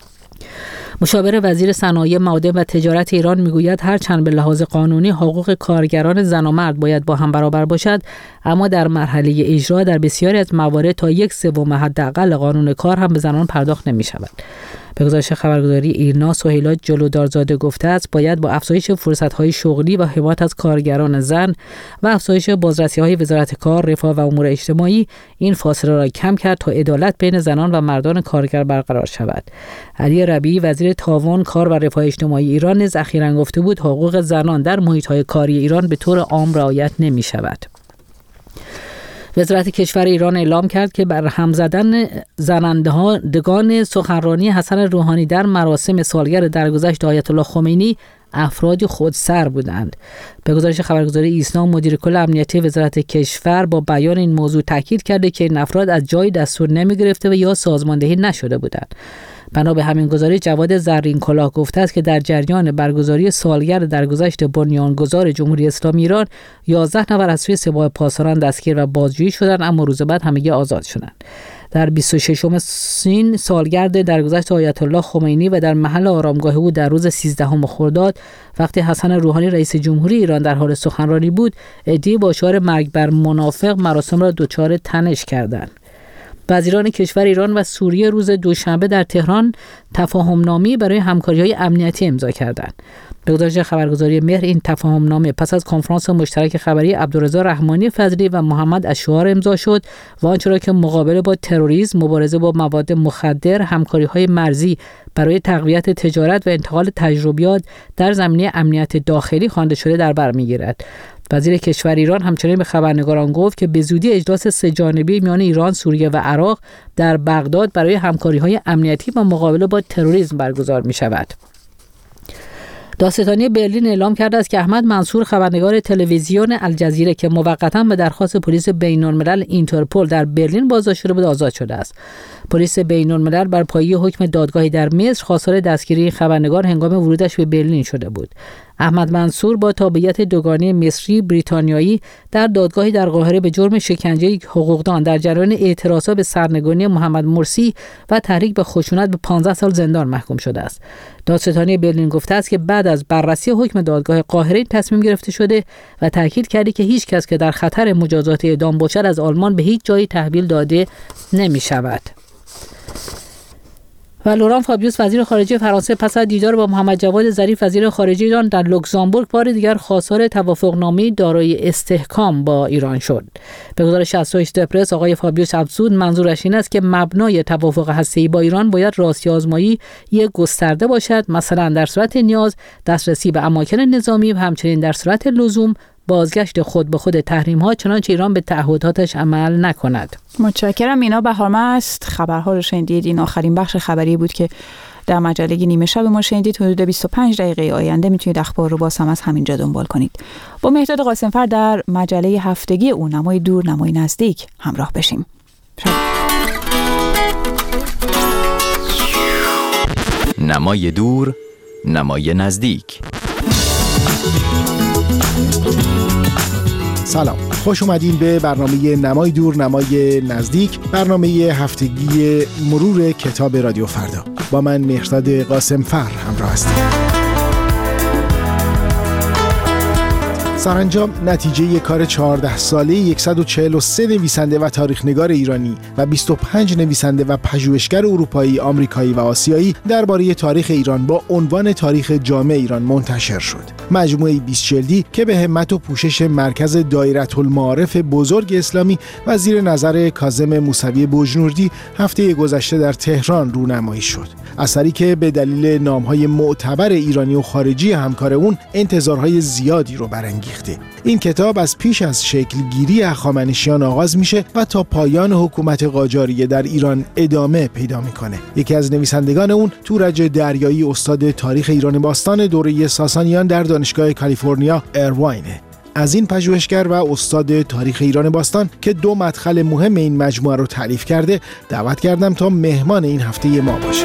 مشاور وزیر صنایع معادن و تجارت ایران میگوید هرچند به لحاظ قانونی حقوق کارگران زن و مرد باید با هم برابر باشد، اما در مرحله اجرا در بسیاری از موارد تا 1/3 حداقل قانون کار هم به زنان پرداخت نمی شود. به گزارش خبرگزاری ایرنا، سهیلا جلودارزاده گفته است باید با افزایش فرصت‌های شغلی و حمایت از کارگران زن و افزایش بازرسی‌های وزارت کار، رفاه و امور اجتماعی این فاصله را کم کرد تا عدالت بین زنان و مردان کارگر برقرار شود. علی ربیعی وزیر تعاون، کار و رفاه اجتماعی ایران نیز اخیراً گفته بود حقوق زنان در محیط‌های کاری ایران به طور عام رعایت نمی‌شود. وزارت کشور ایران اعلام کرد که بر هم زدن زنندگان سخنرانی حسن روحانی در مراسم سالگرد درگذشت آیت الله خمینی افراد خودسر بودند. به گزارش خبرگزاری ایسنا، مدیر کل امنیتی وزارت کشور با بیان این موضوع تاکید کرده که این افراد از جای دستور نمی گرفته و یا سازماندهی نشده بودند. بنا به همین گزارش، جواد زرین کلاه گفته است که در جریان برگزاری سالگرد درگذشت بنیانگذار جمهوری اسلامی ایران 11 نفر از سوی سپاه پاسداران دستگیر و بازجویی شدند، اما روز بعد همگی آزاد شدند. در 26ام سالگرد درگذشت آیت الله خمینی و در محل آرامگاه او در روز 13 خرداد وقتی حسن روحانی رئیس جمهوری ایران در حال سخنرانی بود، عده‌ای با شعار مرگ بر منافق مراسم را دچار تنش کردند. وزیران کشور ایران و سوریه روز دوشنبه در تهران تفاهم‌نامه‌ای برای همکاری‌های امنیتی امضا کردند. به گزارش خبرگزاری مهر، این تفاهم‌نامه پس از کنفرانس مشترک خبری عبدالرضا رحمانی فضلی و محمد اشعار امضا شد و آنچه را که مقابله با تروریسم، مبارزه با مواد مخدر، همکاری‌های مرزی برای تقویت تجارت و انتقال تجربیات در زمینه امنیت داخلی خوانده شده در بر می‌گیرد. وزیر کشور ایران همچنین به خبرنگاران گفت که به زودی اجلاس 3 جانبه میان ایران، سوریه و عراق در بغداد برای همکاری‌های امنیتی و مقابله با تروریسم برگزار می‌شود. دادستانی برلین اعلام کرده است که احمد منصور، خبرنگار تلویزیون الجزیره که موقتا به درخواست پلیس بین‌الملل اینترپل در برلین بازداشت شده بود، آزاد شده است. پلیس بین‌الملل بر پایه حکم دادگاهی در مصر خواستار دستگیری خبرنگار هنگام ورودش به برلین شده بود. احمد منصور با تابعیت دوگانه مصری بریتانیایی در دادگاهی در قاهره به جرم شکنجه حقوقدان در جریان اعتراضات به سرنگونی محمد مرسی و تحریک به خشونت به 15 سال زندان محکوم شده است. دادستانی برلین گفته است که بعد از بررسی حکم دادگاه قاهره تصمیم گرفته شده و تاکید کرده که هیچ کس که در خطر مجازات اعدام باشد از آلمان به هیچ جایی تحویل داده نمی شود. و لوران فابیوس وزیر خارجه فرانسه پس از دیدار با محمد جواد ظریف وزیر خارجه ایران در لوکزامبورگ بار دیگر خواستار توافقنامه‌ای دارای استحکام با ایران شد. به گزارش اسوشییتد پرس آقای فابیوس افزود منظورش این است که مبنای توافق هسته‌ای با ایران باید راستی آزمایی گسترده باشد، مثلا در صورت نیاز دسترسی به اماکن نظامی و همچنین در صورت لزوم بازگشت خود به خود تحریم‌ها، چنانچه ایران به تعهداتش عمل نکند. متشکرم. مینا بهارمست خبرها رو شنیدید. این آخرین بخش خبری بود که در مجله نیمه شب ما شنیدید. حدود 25 دقیقه آینده میتونید اخبار رو باز هم از همینجا دنبال کنید. با مهرداد قاسمفر در مجله هفتگی او نمای دور نمای نزدیک همراه بشیم. نمای دور نمای نزدیک. سلام، خوش اومدین به برنامه نمای دور نمای نزدیک، برنامه هفتگی مرور کتاب رادیو فردا. با من مهرداد قاسمفر همراه هستیم. سرانجام نتیجه کار 14 ساله 143 نویسنده و تاریخ‌نگار ایرانی و 25 نویسنده و پژوهشگر اروپایی، آمریکایی و آسیایی درباره تاریخ ایران با عنوان تاریخ جامع ایران منتشر شد. مجموعه 20 جلدی که به همت و پوشش مرکز دایرةالمعارف بزرگ اسلامی و زیر نظر کاظم موسوی بوجنوردی هفته گذشته در تهران رونمایی شد. اثری که به دلیل نام‌های معتبر ایرانی و خارجی همکار اون انتظارهای زیادی رو برانگیخته. این کتاب از پیش از شکلگیری هخامنشیان آغاز میشه و تا پایان حکومت قاجاریه در ایران ادامه پیدا میکنه. یکی از نویسندگان اون تورج دریایی، استاد تاریخ ایران باستان دوره ساسانیان در دانشگاه کالیفرنیا ایرواینه. از این پژوهشگر و استاد تاریخ ایران باستان که 2 مدخل مهم این مجموعه رو تعریف کرده دعوت کردم تا مهمان این هفته ما باشه.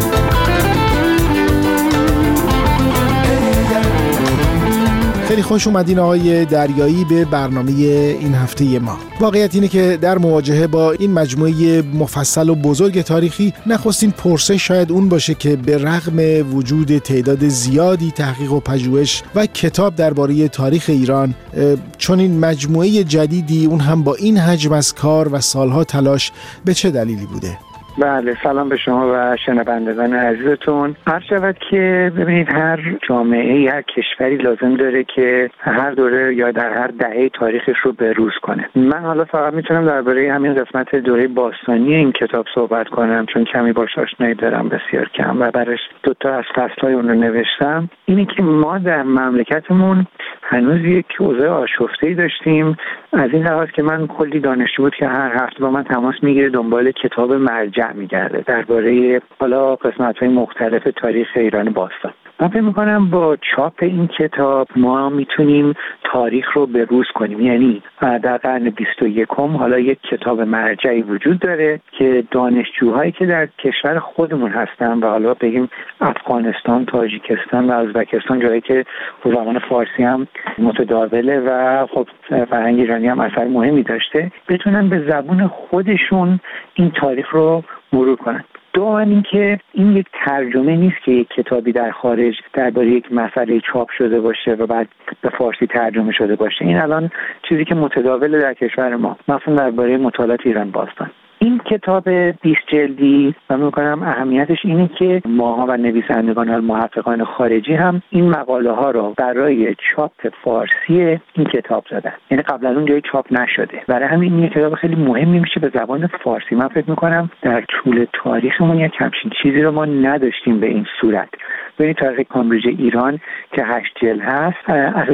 خیلی خوش اومدین آقای دریایی به برنامه این هفته ما. واقعیت اینه که در مواجهه با این مجموعه مفصل و بزرگ تاریخی نخستین پرسش شاید اون باشه که به رغم وجود تعداد زیادی تحقیق و پژوهش و کتاب درباره تاریخ ایران، چون این مجموعه جدیدی اون هم با این حجم از کار و سالها تلاش به چه دلیلی بوده؟ بله، سلام به شما و شنوندگان عزیزتون. عرض شود که ببینید هر جامعه، هر کشوری لازم داره که هر دوره یا در هر دهه تاریخش رو بروز کنه. من حالا فقط میتونم درباره همین قسمت دوره باستانی این کتاب صحبت کنم، چون کمی باهاش آشنایی دارم، بسیار کم، و برش 2 تا از فصل‌های اون رو نوشتم. اینی که ما در مملکتمون هنوز یک اوضاع آشفته‌ای داشتیم، از این لحاظ که من کلی دانشجو بود که هر هفته با من تماس میگیره، دنبال کتاب مرجع میگرده درباره حالا قسمت‌های مختلف تاریخ ایران باستان. من فکر می‌کنم با چاپ این کتاب ما میتونیم تاریخ رو بروز کنیم. یعنی در قرن 21 حالا یک کتاب مرجعی وجود داره که دانشجوهایی که در کشور خودمون هستن و حالا بگیم افغانستان، تاجیکستان و ازبکستان، جایی که زبان فارسی هم متداوله و خب فرهنگ ایرانی هم اثر مهمی داشته، بتونن به زبان خودشون این تاریخ رو مرور کنن. دوم این که این یک ترجمه نیست که یک کتابی در خارج درباره یک مسئله چاپ شده باشه و بعد به فارسی ترجمه شده باشه. این الان چیزی که متداوله در کشور ما، مثلا درباره مطالعات ایران باستان. این کتاب 20 جلدی من می‌گم اهمیتش اینه که ماها و نویسندگان و محققان خارجی هم این مقاله ها رو برای چاپ فارسی این کتاب زدن. یعنی قبلا اون جایی چاپ نشده. برای همین این کتاب خیلی مهمی میشه به زبان فارسی. من فکر می‌کنم در طول تاریخمون یک همچین چیزی رو ما نداشتیم به این صورت. ببینید تاریخ کامبریج ایران که 8 جلد هست از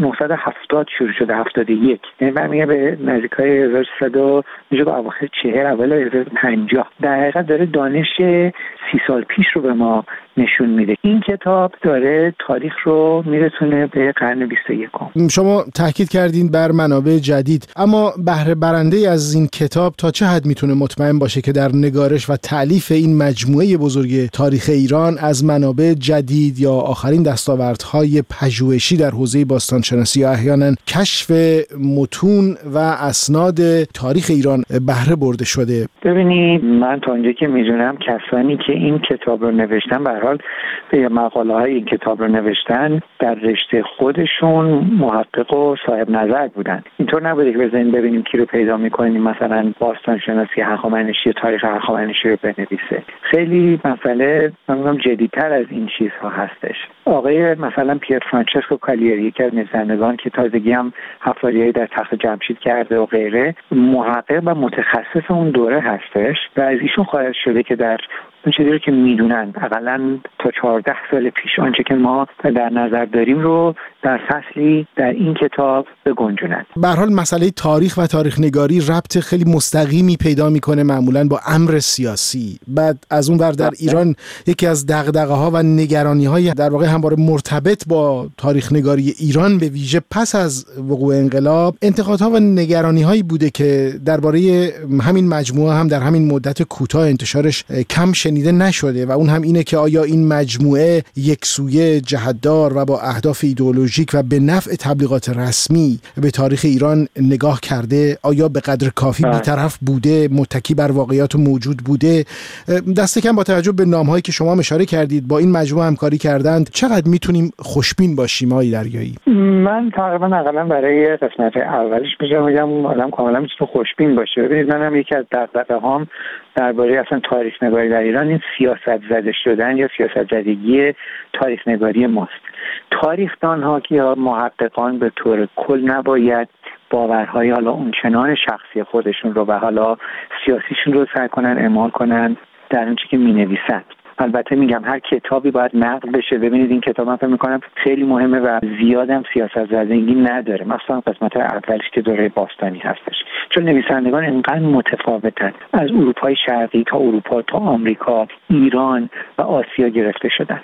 1970 شروع شده، 71، یعنی برمیگه به نزدیکای 1300 میشه به اواخر 40 اول 50. در حقیقت داره دانش 30 سال پیش رو به ما نشون میده. این کتاب داره تاریخ رو میرسونه به قرن 21. شما تاکید کردین بر منابع جدید، اما بهره برنده از این کتاب تا چه حد میتونه مطمئن باشه که در نگارش و تألیف این مجموعه بزرگ تاریخ ایران از منابع جدید یا آخرین دستاوردهای پژوهشی در حوزه باستانشناسی یا احیانا کشف متون و اسناد تاریخ ایران بهره برده شده؟ ببینید، من تا اونجایی که میدونم کسانی که این کتاب رو نوشتن، به هر حال به مقاله های این کتاب رو نوشتن، در رشته خودشون محقق و صاحب نظر بودن. اینطور نبوده که بزنین ببینیم کی رو پیدا میکنیم مثلا باستانشناسی هخامنشی تاریخ هخامنشی رو بنویسه. خیلی مسئله من جدی‌تر از این چیزها هستش. آقای مثلا پیر فرانچسکو کالیری، یکی از نویسندگان که تازگی هم حفاریایی در تخت جمشید کرده و غیره، محقق و متخصص اون دوره هستش و از ایشون خواهش شده که در اون چیزی رو که میدونن حداقل تا 14 سال پیش آنچه که ما در نظر داریم رو در فصلی در این کتاب بگنجونن. به هر حال مسئله تاریخ و تاریخ نگاری ربط خیلی مستقیمی پیدا میکنه معمولاً با امر سیاسی. بعد از اون ور در ایران یکی از دغدغه‌ها و نگرانی‌های در واقع همواره مرتبط با تاریخ نگاری ایران به ویژه پس از وقوع انقلاب انتقادها و نگرانی‌هایی بوده که درباره همین مجموعه هم در همین مدت کوتاه انتشارش کم شنیده نشده و اون هم اینه که آیا این مجموعه یکسویه، جهت‌دار و با اهداف ایدئولوژیک و به نفع تبلیغات رسمی به تاریخ ایران نگاه کرده؟ آیا به قدر کافی بی‌طرف بوده، متکی بر واقعیات موجود بوده؟ دست کم با توجه به نام‌هایی که شما اشاره کردید با این مجموعه همکاری کردند، چقدر میتونیم خوشبین باشیم آقای دریایی؟ من تقریبا برای قسمت اولش میگم آدم کاملا میتونه خوشبین باشه. ببینید، منم یکی از دغدغه‌هام درباره اصلا تاریخ نگاری در ایران این سیاست زده شدن یا سیاست زدگی تاریخ نگاری ماست. تاریخ‌دان‌ها یا محققان به طور کل نباید باورهای حالا اونچنان شخصی خودشون رو و حالا سیاسیشون رو سعی کنن اعمال کنن در اون چیزی که می‌نویسن. البته میگم هر کتابی باید نقد بشه. ببینید این کتاب من فکر می‌کنم خیلی مهمه و زیادم سیاست زدگی نداره، مثلا قسمت اولش که دوره باستانی هستش، چون نویسندگان اینقدر متفاوتن، از اروپای شرقی تا اروپا تا آمریکا، ایران و آسیا گرفته شدن.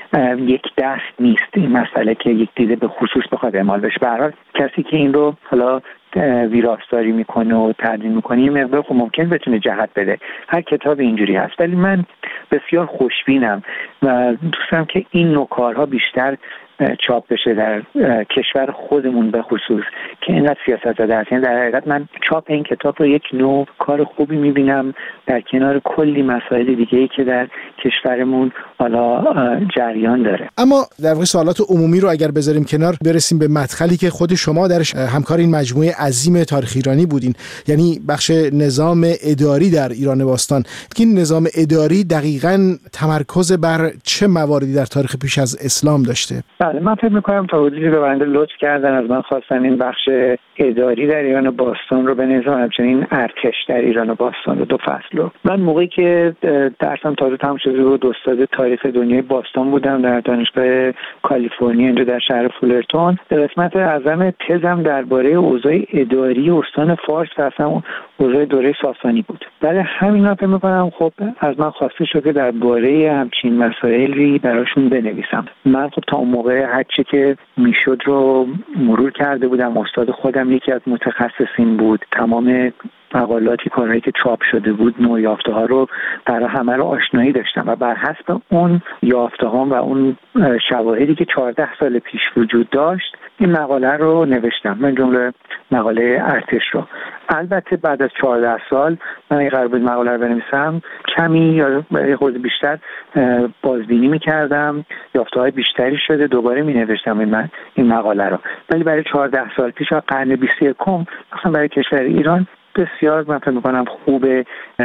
یک دست نیست این مسئله که یک دیده به خصوص بخواد اعمال بشه. به هر حال کسی که این رو حالا ویراستاری میکنه و تدوین میکنه یه مقدار خب ممکن بتونه جهت بده. هر کتاب اینجوری هست، ولی من بسیار خوشبینم و دوست دارم که این نوع کارها بیشتر چاپ بشه در کشور خودمون به خصوص که اینقدر سیاست زده هست. یعنی در حقیقت من چاپ این کتاب رو یک نوع کار خوبی میبینم در کنار کلی مسائل دیگه‌ای که در کشورمون حالا جریان داره. اما در واقع سوالات عمومی رو اگر بذاریم کنار، برسیم به مدخلی که خود شما درش همکار این مجموعه عظیم تاریخ ایرانی بودین، یعنی بخش نظام اداری در ایران باستان. این نظام اداری دقیقاً تمرکز بر چه مواردی در تاریخ پیش از اسلام داشته؟ بله، من فکر می‌کنم تا حدودی به بنده لطف کردن از من خواستن این بخش اداری در ایران باستان رو به نظام همچنین ارتش در ایران باستان رو 2 فصل رو. من موقعی که درسم تازه تموم شده بود استاد تاریخ دنیای باستان بودم در دانشگاه کالیفرنیا اینجا در شهر فولرتون. قسمت اعظم تزم درباره اوضاع اداری استان فارس و اصلا اوضاع دوره ساسانی بود. برای همین فکر می‌کنم خب از من خواسته شد که درباره همچین مسائلی براشون بنویسم. من خب تا اون موقع هرچی که میشد رو مرور کرده بودم. استاد خودم یکی از متخصصین بود. تمام مقالاتی کارهایی که چاپ شده بود، نوع یافته‌ها رو برای همه رو آشنایی داشتم و بر حسب اون یافته‌ها و اون شواهدی که 14 سال پیش وجود داشت این مقاله رو نوشتم، من جمله مقاله ارتش رو. البته بعد از 14 سال من اگه قرار بود مقاله رو بنویسم کمی یا خود بیشتر بازبینی می‌کردم، یافته‌های بیشتری شده، دوباره می‌نوشتم این مقاله رو. ولی برای 14 سال پیش قرن 21 مثلا برای کشور ایران بسیار من فکر می‌کنم خوبه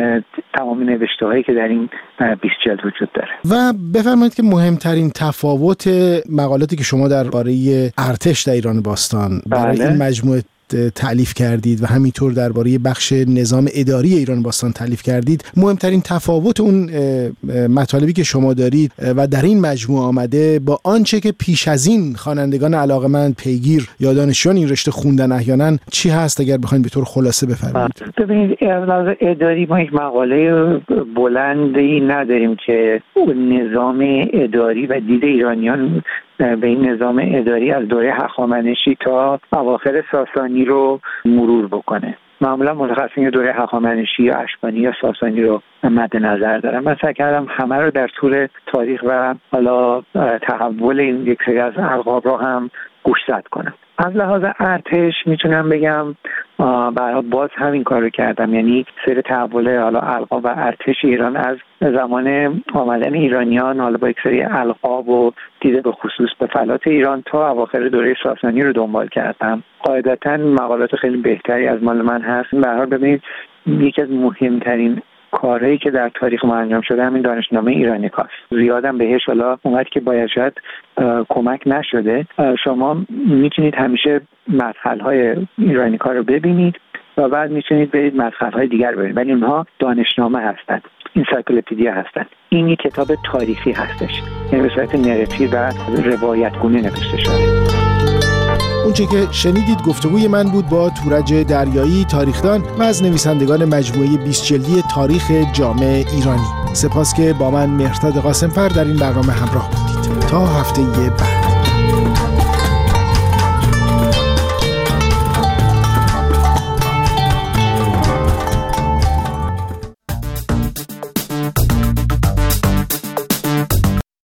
تمام نوشته‌هایی که در این 20 جلد وجود داره. و بفرمایید که مهمترین تفاوت مقالاتی که شما درباره ارتش در ایران باستان برای این مجموعه تألیف کردید و همینطور درباره بخش نظام اداری ایران باستان تألیف کردید، مهمترین تفاوت اون مطالبی که شما دارید و در این مجموعه آمده با آنچه که پیش از این خوانندگان علاقه‌مند پیگیر یا دانشجویان این رشته خوندن احیانا چی هست، اگر بخواید به طور خلاصه بفرمایید؟ ببینید، از اداری ما یک مقاله بلندی نداریم که نظام اداری و دید ایرانیان به این نظام اداری از دوره هخامنشی تا اواخر ساسانی رو مرور بکنه. معمولا متخصصین دوره هخامنشی یا اشکانی یا ساسانی رو مد نظر دارم. من سعی کردم همه رو در طول تاریخ و حالا تحول این یک سری از القاب رو هم گوشزد کنم. از لحاظ ارتش میتونم بگم برای باز همین کار رو کردم، یعنی سیر تحول حالا القاب و ارتش ایران از زمان آمدن ایرانیان حالا با یک سری القاب و دیده به خصوص به فلات ایران تا اواخر دوره ساسانی رو دنبال کردم. قاعدتاً مقالات خیلی بهتری از مال من هست. به هر حال ببینید، یکی از مهمترین کارهایی که در تاریخ ما انجام شده همین دانشنامه ایرانیکاست. زیادم بهش حالا اونقدر که باید شاید کمک نشده. شما میتونید همیشه مدخل‌های ایرانیکا رو ببینید و بعد میتونید برید مدخل‌های دیگر ببینید، ولی اونها دانشنامه هستند، انسایکلوپدیا هستند. این یک کتاب تاریخی هستش، یعنی به صورت نراتیو و روایتگونه نوشته شده. اونچه که شنیدید گفتگوی من بود با تورج دریایی، تاریخدان و از نویسندگان مجموعه 20 جلدی تاریخ جامع ایرانی. سپاس که با من مهرداد قاسمفر در این برنامه همراه بودید. تا هفته بعد.